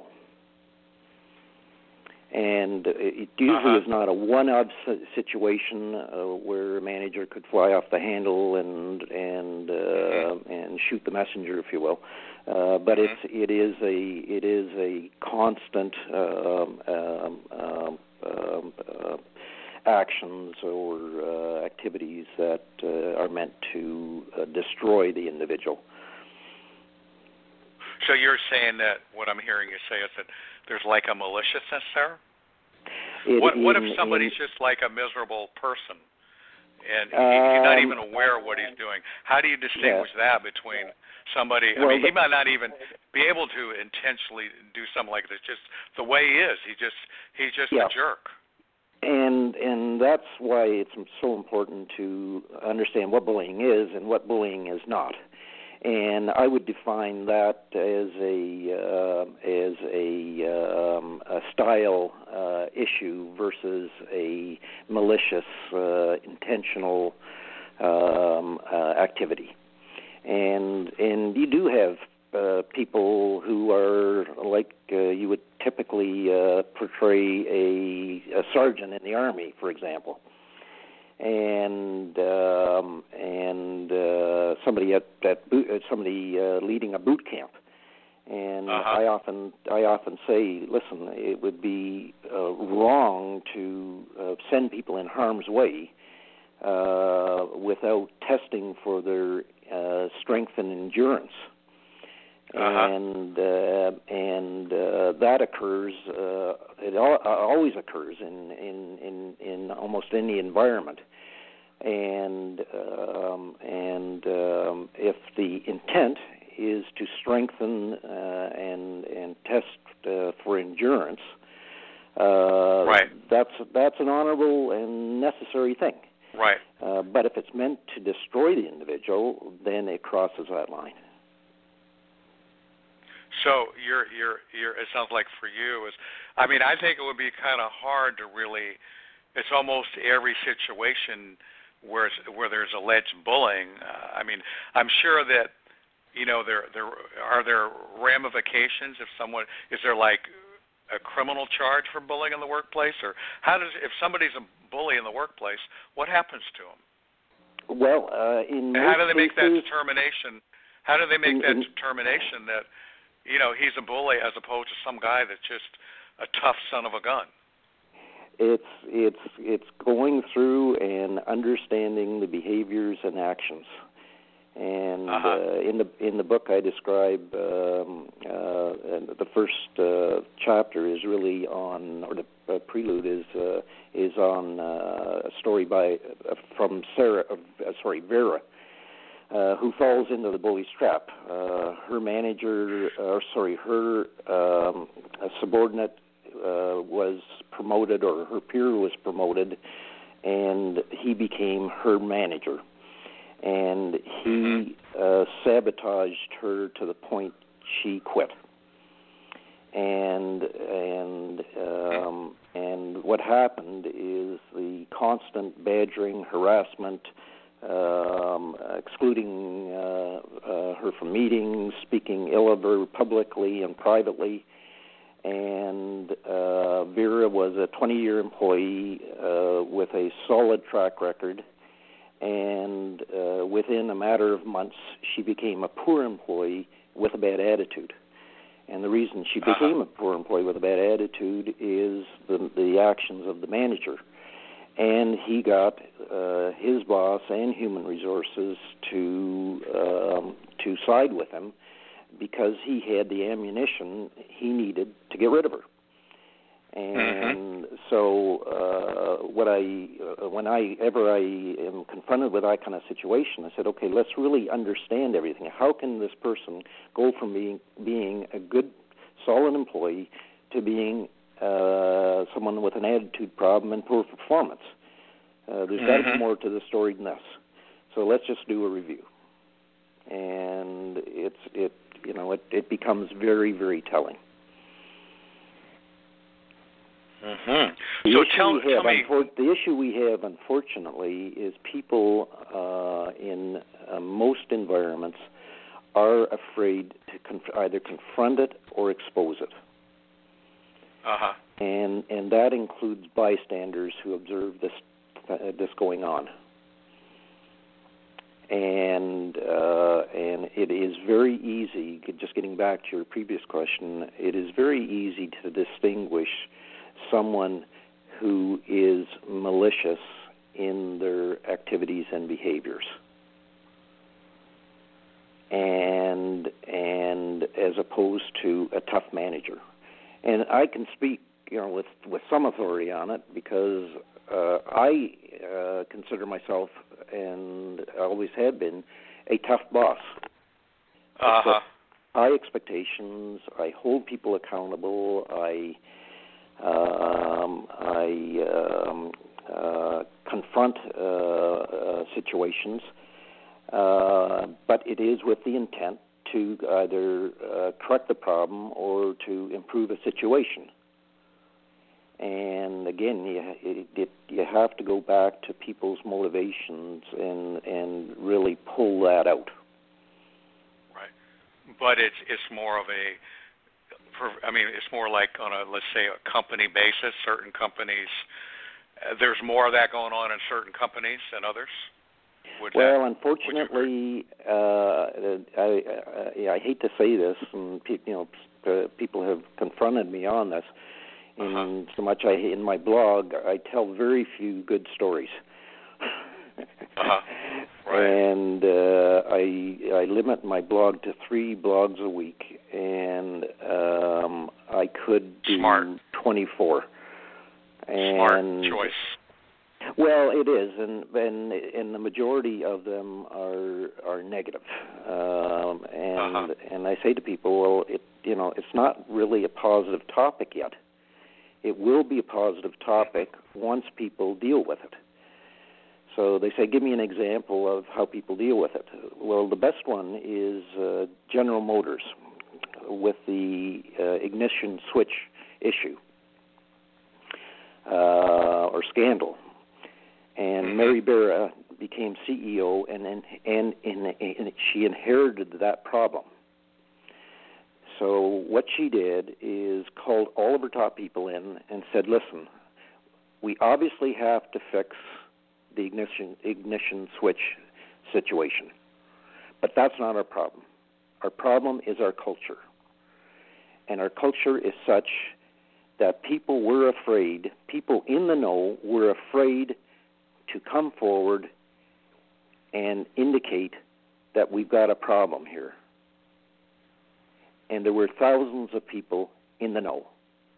And it usually uh-huh. is not a one-off situation uh, where a manager could fly off the handle and and uh, mm-hmm. and shoot the messenger, if you will. Uh, but mm-hmm. it's it is a it is a constant um, um, um, um, uh, actions or uh, activities that uh, are meant to uh, destroy the individual. So you're saying that what I'm hearing you say is that there's like a maliciousness there? It, what what in, if somebody's in, just like a miserable person and he, um, he's not even aware of what he's doing? How do you distinguish yeah. that between somebody, I well, mean, he the, might not even be able to intentionally do something like this, just the way he is. He just he's just yeah. a jerk. And and that's why it's so important to understand what bullying is and what bullying is not. And I would define that as a uh, as a, um, a style uh, issue versus a malicious, uh, intentional um, uh, activity. And and you do have uh, people who are like uh, you would typically uh, portray a, a sergeant in the Army, for example. And um, and uh, somebody at, at boot, somebody uh, leading a boot camp, and uh-huh. I often I often say, listen, it would be uh, wrong to uh, send people in harm's way uh, without testing for their uh, strength and endurance. Uh-huh. And uh, and uh, that occurs. Uh, it al- always occurs in, in, in, in almost any environment. And um, and um, if the intent is to strengthen uh, and and test uh, for endurance, uh, right. that's that's an honorable and necessary thing. Right. Uh, but if it's meant to destroy the individual, then it crosses that line. So you're you're you're. It sounds like for you is, I mean, I think it would be kind of hard to really. It's almost every situation where it's, where there's alleged bullying. Uh, I mean, I'm sure that, you know, there there are there ramifications if someone is there like a criminal charge for bullying in the workplace, or how does if somebody's a bully in the workplace, what happens to them? Well, uh, in and most how do they make that cases, determination? How do they make in, that in, determination that, you know, he's a bully as opposed to some guy that's just a tough son of a gun? It's it's it's going through and understanding the behaviors and actions, and uh-huh. uh, in the in the book I describe um, uh, the first uh, chapter is really on, or the uh, prelude is uh, is on uh, a story by uh, from Sarah, uh, sorry Vera, uh, who falls into the bully's trap. Uh, her manager, or sorry, her um, subordinate. Uh, was promoted, or her peer was promoted, and he became her manager. And he uh, sabotaged her to the point she quit. And and um, and what happened is the constant badgering, harassment, um, excluding uh, uh, her from meetings, speaking ill of her publicly and privately. And uh, Vera was a twenty-year employee uh, with a solid track record, and uh, within a matter of months, she became a poor employee with a bad attitude. And the reason she uh-huh. became a poor employee with a bad attitude is the, the actions of the manager. And he got uh, his boss and human resources to um, to side with him, because he had the ammunition he needed to get rid of her. And mm-hmm. so uh, what I, uh, whenever I am confronted with that kind of situation, I said, okay, let's really understand everything. How can this person go from being, being a good, solid employee to being uh, someone with an attitude problem and poor performance? Uh, there's mm-hmm. got to be more to the story than this. So let's just do a review. And it's it you know it, it becomes very, very telling. Mm-hmm. The So issue tell, we tell have, me. Unfor- the issue we have, unfortunately, is people uh, in uh, most environments are afraid to conf- either confront it or expose it. Uh-huh. And and that includes bystanders who observe this uh, this going on. And uh, and it is very easy, just getting back to your previous question, it is very easy to distinguish someone who is malicious in their activities and behaviors. And and as opposed to a tough manager. And I can speak, you know, with, with some authority on it, because uh, I uh, consider myself, and always have been, a tough boss. Uh-huh. High expectations. I hold people accountable. I um, I um, uh, confront uh, uh, situations, uh, but it is with the intent to either uh, correct the problem or to improve a situation. And again, you, it, it, you have to go back to people's motivations and and really pull that out. Right, but it's it's more of a, for, I mean, it's more like on a, let's say, a company basis. Certain companies, uh, there's more of that going on in certain companies than others. Would well, that, unfortunately, uh, I, I I hate to say this, and pe- you know, uh, people have confronted me on this. In uh-huh. so much, I in my blog, I tell very few good stories. uh-huh. Right. And uh, I I limit my blog to three blogs a week, and um, I could do Smart. twenty-four. And, Smart choice. Well, it is, and and and the majority of them are are negative. Um, and uh-huh. and I say to people, well, it you know, it's not really a positive topic yet. It will be a positive topic once people deal with it. So they say, give me an example of how people deal with it. Well, the best one is uh, General Motors with the uh, ignition switch issue uh, or scandal. And mm-hmm. Mary Barra became C E O, and and, and, and and she inherited that problem. So what she did is called all of her top people in and said, listen, we obviously have to fix the ignition ignition switch situation. But that's not our problem. Our problem is our culture. And our culture is such that people were afraid, people in the know were afraid to come forward and indicate that we've got a problem here. And there were thousands of people in the know.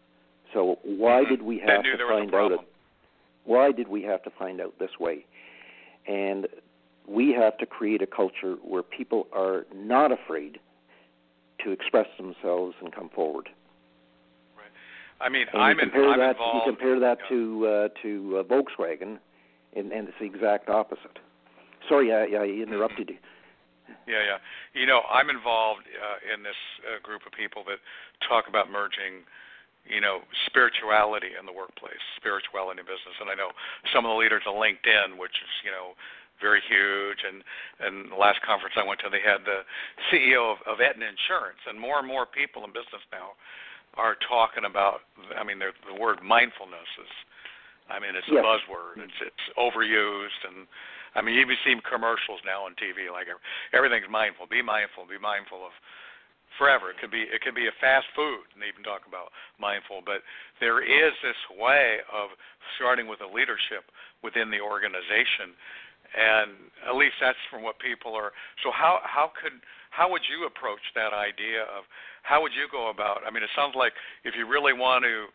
So why mm-hmm. did we have to find out it? Why did we have to find out this way? And we have to create a culture where people are not afraid to express themselves and come forward. Right. I mean, and I'm, you compare in, I'm that, involved. You compare that yeah. to uh, to uh, Volkswagen, and, and it's the exact opposite. Sorry, I, I interrupted mm-hmm. you. Yeah, yeah. You know, I'm involved uh, in this uh, group of people that talk about merging, you know, spirituality in the workplace, spirituality in business. And I know some of the leaders of LinkedIn, which is, you know, very huge. And, and the last conference I went to, they had the C E O of, of Aetna Insurance. And more and more people in business now are talking about, I mean, the word mindfulness is, I mean, it's yes. a buzzword. It's, it's overused. And, I mean, you even see commercials now on T V, like everything's mindful. Be mindful. Be mindful of forever. It could be it could be a fast food, and they even talk about mindful. But there is this way of starting with a leadership within the organization, and at least that's from what people are. So how how could how would you approach that idea of how would you go about? I mean, it sounds like if you really want to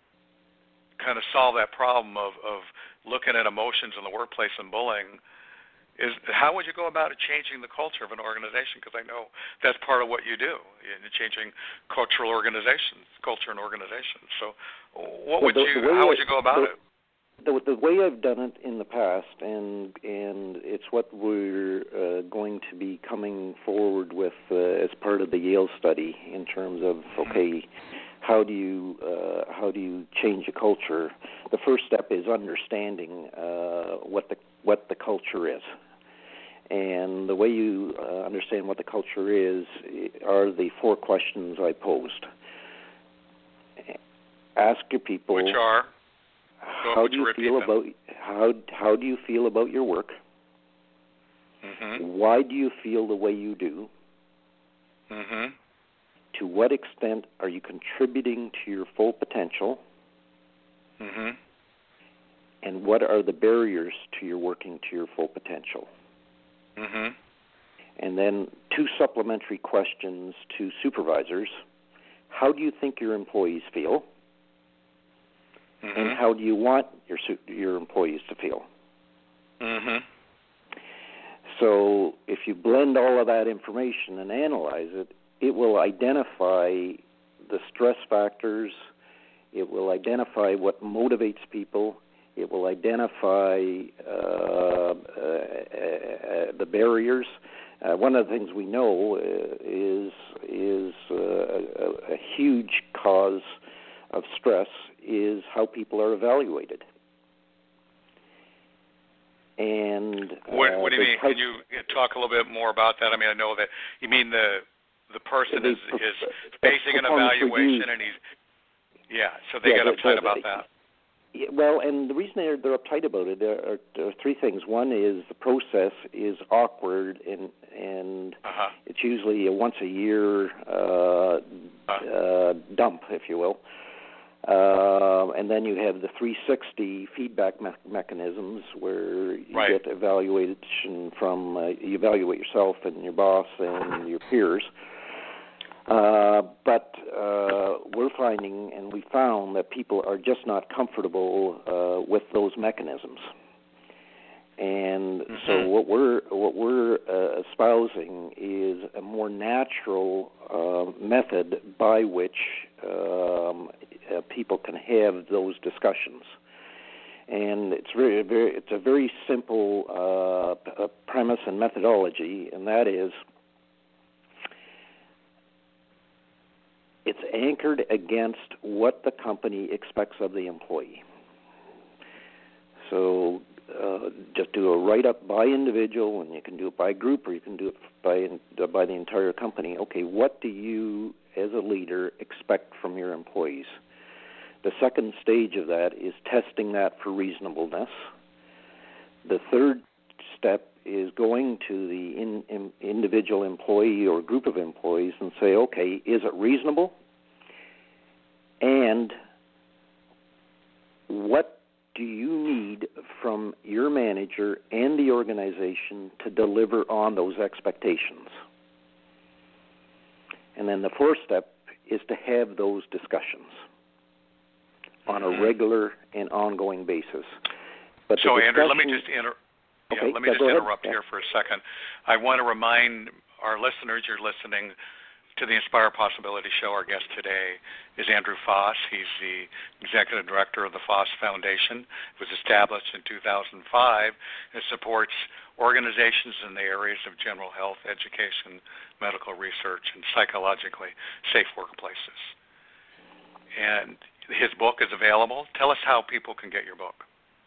kind of solve that problem of, of looking at emotions in the workplace and bullying, is how would you go about it changing the culture of an organization? Because I know that's part of what you do, in changing cultural organizations, culture and organizations. So what would well, the, you, the how I, would you go about the, it? The, the way I've done it in the past, and and it's what we're uh, going to be coming forward with uh, as part of the Yale study in terms of, okay, how do you uh, how do you change a culture? The first step is understanding uh, what the what the culture is, and the way you uh, understand what the culture is are the four questions I posed. Ask your people. Which are? How Would do you, you feel them? about how how do you feel about your work? Mm-hmm. Why do you feel the way you do? Mm-hmm. To what extent are you contributing to your full potential? Mm-hmm. And what are the barriers to your working to your full potential? Mm-hmm. And then two supplementary questions to supervisors. How do you think your employees feel? Mm-hmm. And how do you want your your employees to feel? Mm-hmm. So if you blend all of that information and analyze it, it will identify the stress factors. It will identify what motivates people. It will identify uh, uh, uh, the barriers. Uh, one of the things we know uh, is is uh, a, a huge cause of stress is how people are evaluated. And uh, what, what do you mean? type, Can you talk a little bit more about that? I mean, I know that you mean the the person the, is, the, is the facing an evaluation, and he's yeah. So they yeah, get uptight the, about the, that. Yeah, well, and the reason they're they're uptight about it are, are, are three things. One is the process is awkward, and and uh-huh. it's usually a once a year uh, uh-huh. uh, dump, if you will. Uh, and then you have the three sixty feedback me- mechanisms where you right. get evaluation from, uh, you evaluate yourself and your boss and your peers. Uh, but uh, we're finding, and we found, that people are just not comfortable uh, with those mechanisms. And mm-hmm. so what we're what we're uh, espousing is a more natural uh, method by which um, uh, people can have those discussions. And it's very, very it's a very simple uh, premise and methodology, and that is it's anchored against what the company expects of the employee. So uh, just do a write-up by individual, and you can do it by group, or you can do it by by the entire company. Okay, what do you, as a leader, expect from your employees? The second stage of that is testing that for reasonableness. The third step is going to the in, in individual employee or group of employees and say, okay, is it reasonable? And what do you need from your manager and the organization to deliver on those expectations? And then the fourth step is to have those discussions on a regular and ongoing basis. But so, Andrew, let me just inter- okay, yeah, let me yeah, just interrupt ahead. here for a second. I want to remind our listeners you're listening to the Inspire Possibility Show. Our guest today is Andrew Foss. He's the executive director of the Foss Foundation. It was established in two thousand five and supports organizations in the areas of general health, education, medical research, and psychologically safe workplaces. And his book is available. Tell us how people can get your book.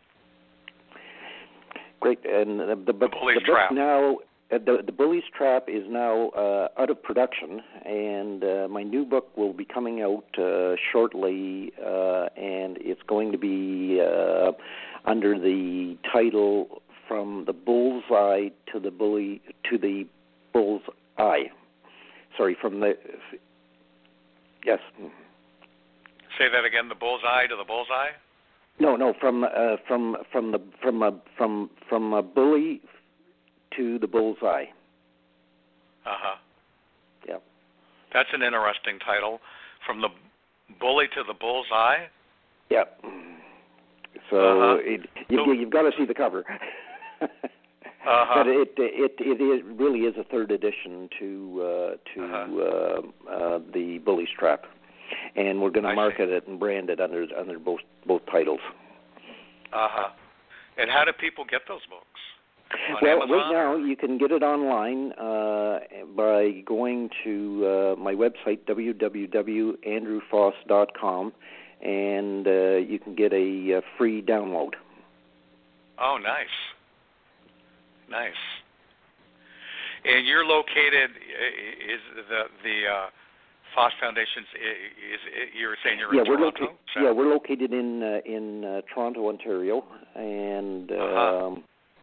Great. And the, the, the Bully's the book Trap. now, uh, the, the Bully's Trap is now uh, out of production, and uh, my new book will be coming out uh, shortly, uh, and it's going to be uh, under the title From the Bullseye to the Bully to the Bull's Eye. Sorry, from the yes. Say that again. The bullseye to the bullseye. No, no, from uh, from from the from a from from a bully to the bullseye. Uh huh. Yeah. That's an interesting title. From the bully to the bullseye. Yeah. So uh-huh. it, you, so, you've got to see the cover. uh-huh. But it it it is, really is a third edition to uh, to uh-huh. uh, uh, the Bully's Trap. And we're going to market it and brand it under under both both titles. Uh huh. And how do people get those books? On well, Amazon? right now you can get it online uh, by going to uh, my website w w w dot andrew foss dot com, and uh, you can get a, a free download. Oh, nice, nice. And you're located is the the. Uh, Foss Foundation is, is you're saying you're yeah, in we're Toronto? Loca- yeah, we're located in uh, in uh, Toronto, Ontario, and uh-huh. um,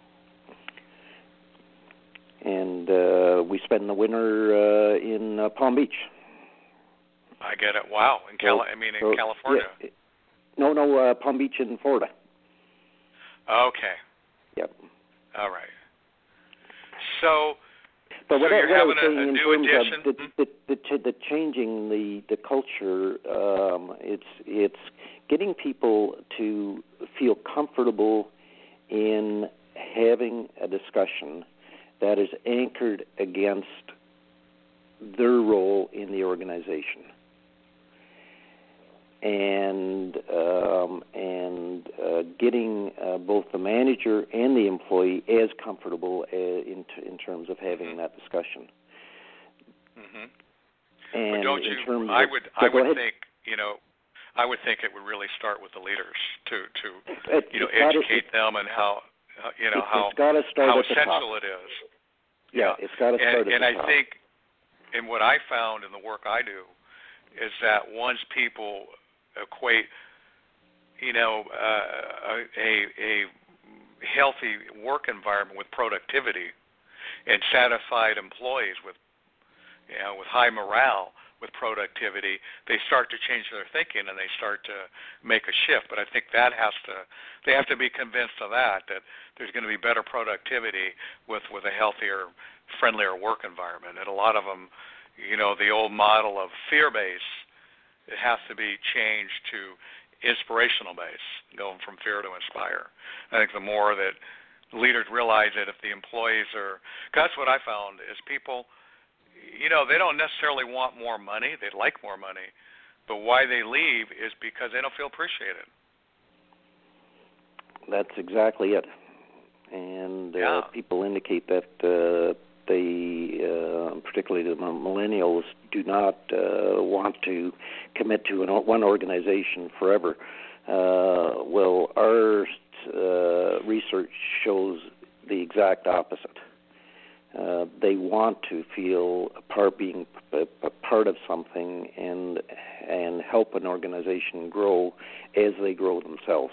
and uh, we spend the winter uh, in uh, Palm Beach. I get it. Wow, in Cali- so, I mean in so, California. Yeah, no, no, uh, Palm Beach in Florida. Okay. Yep. All right. So. But what, so I, you're what having I was saying a, a in new terms edition? of the, the, the, the changing the, the culture, um, it's it's getting people to feel comfortable in having a discussion that is anchored against their role in the organization, and um, and uh, getting uh, both the manager and the employee as comfortable uh, in t- in terms of having mm-hmm. that discussion. Mm-hmm. And but don't in you? terms I of, would. I would ahead. think. You know. I would think it would really start with the leaders to to it, you know gotta, educate it, them and how uh, you know it, how how essential it is. Yeah, yeah. it's got to start and, at and the I top. think, and what I found in the work I do, is that once people equate, you know, uh, a a healthy work environment with productivity, and satisfied employees with, you know, with high morale, with productivity, they start to change their thinking and they start to make a shift. But I think that has to, they have to be convinced of that, that there's going to be better productivity with, with a healthier, friendlier work environment. And a lot of them, you know, the old model of fear-based, it has to be changed to inspirational base, going from fear to inspire. I think the more that leaders realize that if the employees are, that's what I found is people, you know, they don't necessarily want more money. They'd like more money. But why they leave is because they don't feel appreciated. That's exactly it. And uh, yeah. people indicate that uh, they, uh, particularly the millennials, do not uh, want to commit to an, one organization forever. Uh, well, our uh, research shows the exact opposite. Uh, they want to feel a part, being a, a part of something, and and help an organization grow as they grow themselves.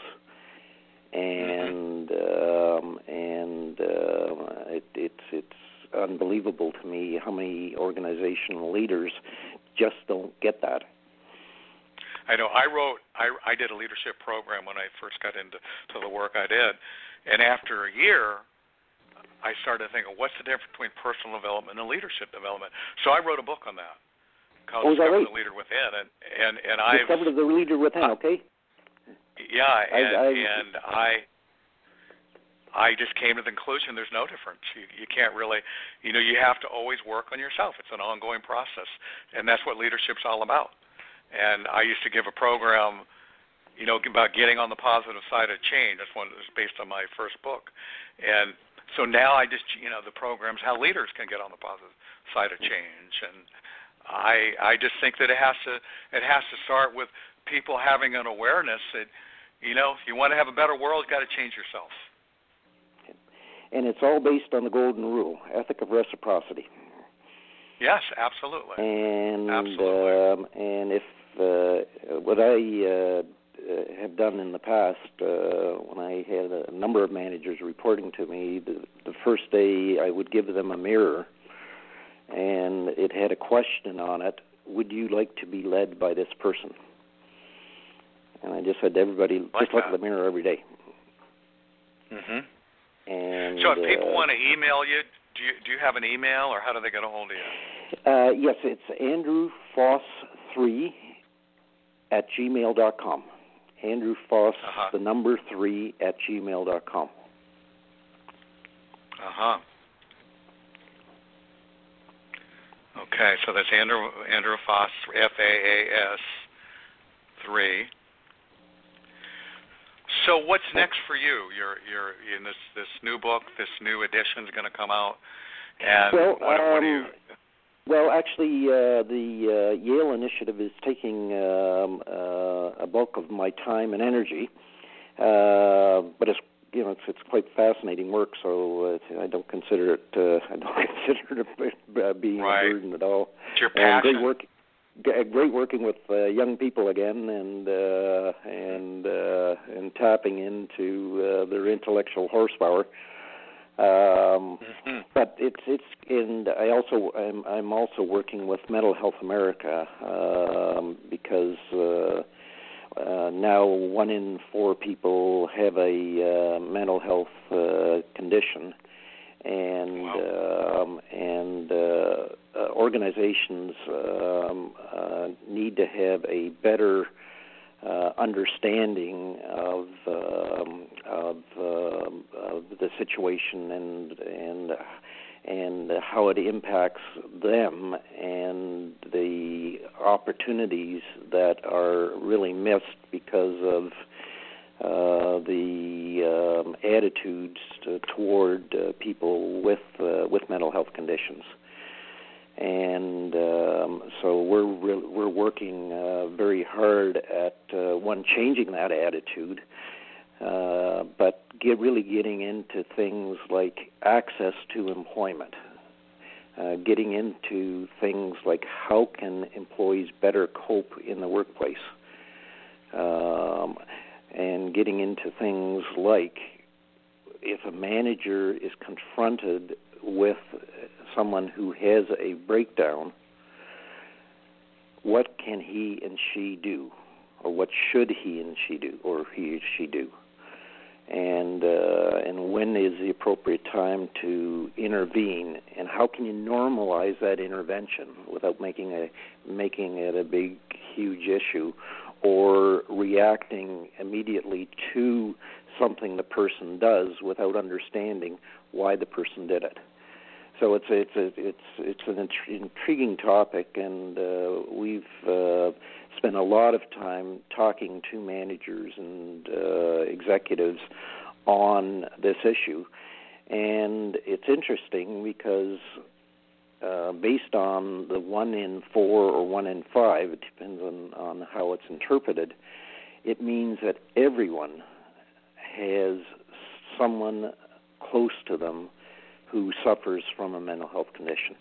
And um, and uh, it, it's it's unbelievable to me how many organizational leaders just don't get that. I know. I wrote. I, I did a leadership program when I first got into to the work I did, and after a year, I started thinking, what's the difference between personal development and leadership development? So I wrote a book on that called oh, Discover right? the Leader Within, and and and I Discover the Leader Within. Okay. Yeah, and I, I, and I I just came to the conclusion there's no difference. You you can't really, you know, you have to always work on yourself. It's an ongoing process, and that's what leadership's all about. And I used to give a program, you know, about getting on the positive side of change. That's one that's based on my first book. And so now I just, you know, the program's how leaders can get on the positive side of change. And I I just think that it has to it has to start with people having an awareness that, you know, if you want to have a better world, you've got to change yourself. And it's all based on the golden rule, ethic of reciprocity. Yes, absolutely. And absolutely. Um, and if uh, what I uh, have done in the past, uh, when I had a number of managers reporting to me, the, the first day I would give them a mirror, and it had a question on it: would you like to be led by this person? And I just said to everybody, like just look that. at the mirror every day. Mm-hmm. And so if people uh, want to email you, do you do you have an email, or how do they get a hold of you? Uh, yes, it's Andrew Foss three at gmail dot com. Andrew Foss, uh-huh. the number three at gmail dot com. Uh-huh. Okay, so that's Andrew Andrew Foss, F A A S three. So what's next for you? You're you're in this this new book, this new edition is going to come out, and well, what, um, what do you? Well, actually, uh, the uh, Yale Initiative is taking um, uh, a bulk of my time and energy, uh, but it's you know it's, it's quite fascinating work. So uh, I don't consider it uh, I don't consider it being right. a burden at all. It's your and passion. great work. Great working with uh, young people again, and uh, and uh, and tapping into uh, their intellectual horsepower. Um, mm-hmm. But it's it's and I also I'm I'm also working with Mental Health America um, because uh, uh, now one in four people have a uh, mental health uh, condition. And wow. um, and uh, uh, organizations um, uh, need to have a better uh, understanding of um, of, um, of the situation and and and how it impacts them and the opportunities that are really missed because of Uh, the um, attitudes to, toward uh, people with uh, with mental health conditions, and um, so we're re- we're working uh, very hard at uh, one changing that attitude, uh, but get really getting into things like access to employment, uh, getting into things like how can employees better cope in the workplace. Um, And getting into things like if a manager is confronted with someone who has a breakdown, what can he and she do, or what should he and she do, or he or she do, and uh, and when is the appropriate time to intervene, and how can you normalize that intervention without making a making it a big, huge issue, or reacting immediately to something the person does without understanding why the person did it. So it's it's a, it's it's an intriguing topic, and uh, we've uh, spent a lot of time talking to managers and uh, executives on this issue, and it's interesting because uh, based on the one in four or one in five, it depends on, on how it's interpreted, it means that everyone has someone close to them who suffers from a mental health condition.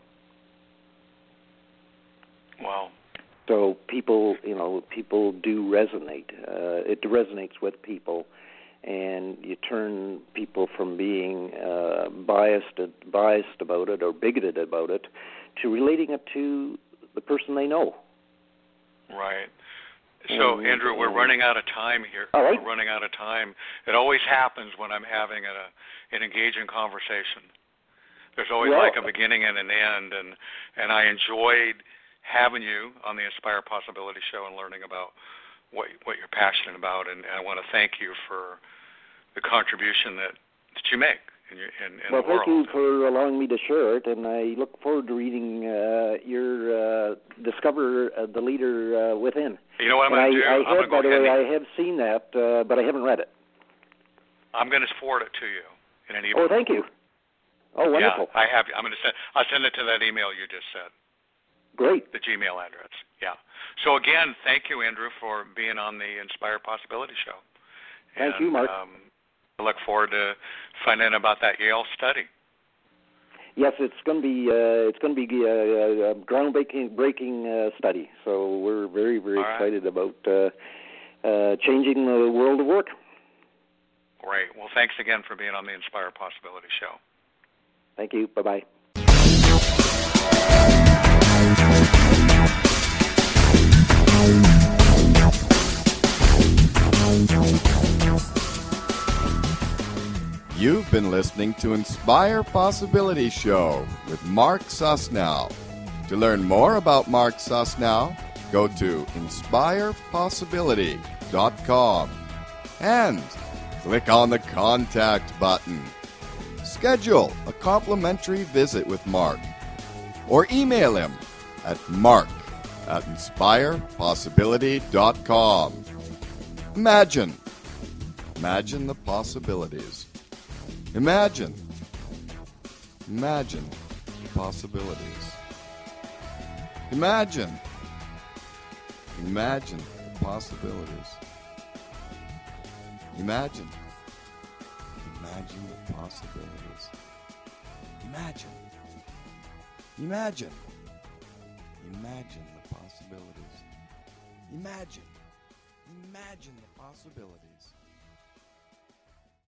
Wow. So people, you know, people do resonate. Uh, it resonates with people, and you turn people from being uh, biased, biased about it or bigoted about it to relating it to the person they know. Right. So, and, Andrew, we're and, running out of time here. All right. We're running out of time. It always happens when I'm having a, an engaging conversation. There's always well, like a beginning and an end, and, and I enjoyed having you on the Inspire Possibility Show and learning about what what you're passionate about, and, and I want to thank you for the contribution that, that you make in, your, in, in well, the world. Well, thank you for allowing me to share it, and I look forward to reading uh, your uh, Discover uh, the Leader uh, Within. You know what I'm going to do? I I'm have, by go the way, and, I have seen that, uh, but I haven't read it. I'm going to forward it to you in an email. Oh, thank you. Oh, wonderful. Yeah, I have. I'm going to send. I'll send it to that email you just said. Great. The Gmail address. Yeah. So again, thank you, Andrew, for being on the Inspire Possibility Show. Thank and, you, Mark. Um, I look forward to finding out about that Yale study. Yes, it's going to be uh, it's going to be a, a groundbreaking breaking uh, study. So we're very very All right. excited about uh, uh, changing the world of work. Great. Well, thanks again for being on the Inspire Possibility Show. Thank you. Bye-bye. You've been listening to Inspire Possibility Show with Mark Susnow. To learn more about Mark Susnow, go to inspire possibility dot com and click on the Contact button. Schedule a complimentary visit with Mark or email him at mark at inspire possibility dot com. Imagine. Imagine the possibilities. Imagine. Imagine the possibilities. Imagine. Imagine the possibilities. Imagine. Imagine the possibilities. Imagine. Imagine. Imagine the possibilities. Imagine. Imagine the possibilities.